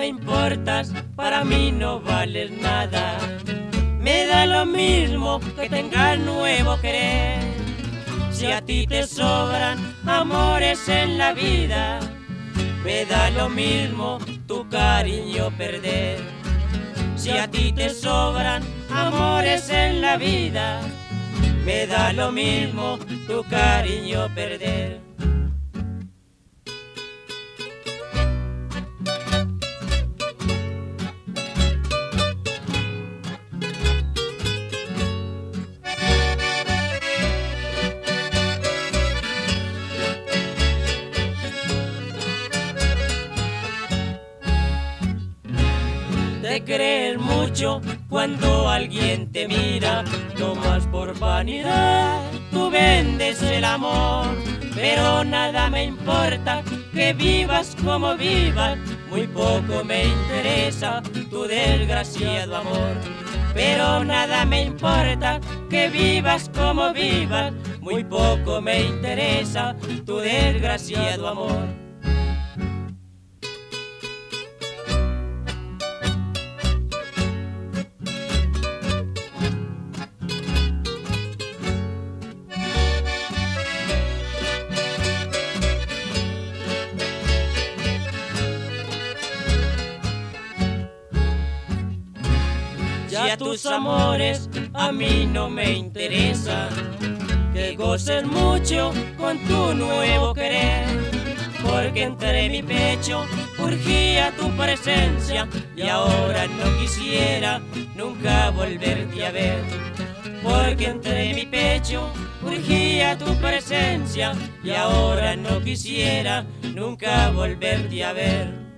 importas, para mí no vales nada. Me da lo mismo que tengas nuevo querer. Si a ti te sobran amores en la vida, me da lo mismo tu cariño perder. Si a ti te sobran amores en la vida, me da lo mismo tu cariño perder. Te crees mucho cuando alguien te mira, no más por vanidad, tú vendes el amor. Pero nada me importa que vivas como vivas, muy poco me interesa tu desgraciado amor. Pero nada me importa que vivas como vivas, muy poco me interesa tu desgraciado amor. Ya tus amores a mí no me interesan, que goces mucho con tu nuevo querer, porque entre mi pecho urgía tu presencia y ahora no quisiera nunca volverte a ver. Porque entre mi pecho urgía tu presencia y ahora no quisiera nunca volverte a ver.